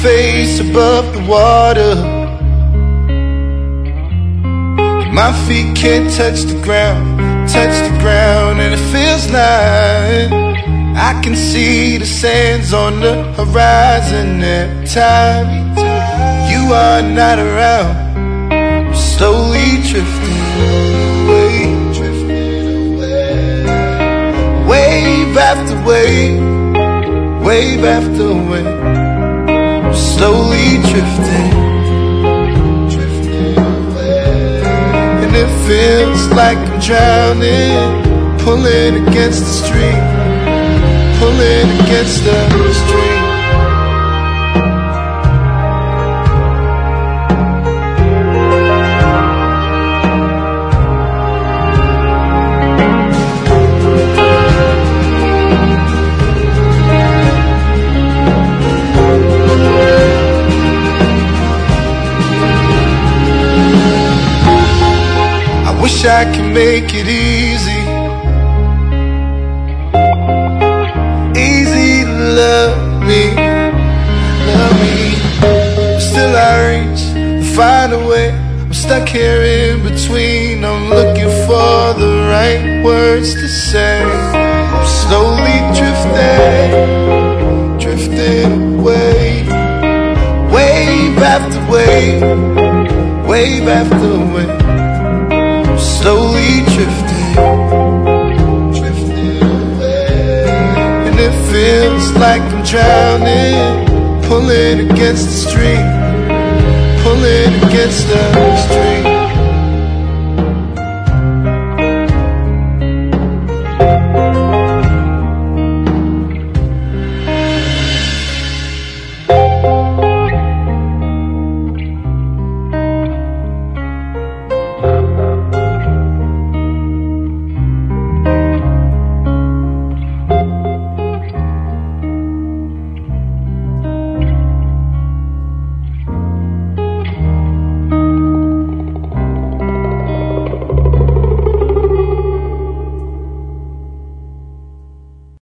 face above the water. My feet can't touch the ground, and it feels like I can see the sands on the horizon. Every time you are not around, I'm slowly drifting away, wave after wave, wave after wave, I'm slowly drifting away. And it feels like I'm drowning, pulling against the stream, pulling against the stream. I wish I could make it easy, easy to love me, but still I reach and find a way. I'm stuck here in between, I'm looking for the right words to say. I'm slowly drifting, drifting away, wave after wave, wave after wave, slowly drifting, drifting away. And it feels like I'm drowning, pulling against the stream, pulling against the stream.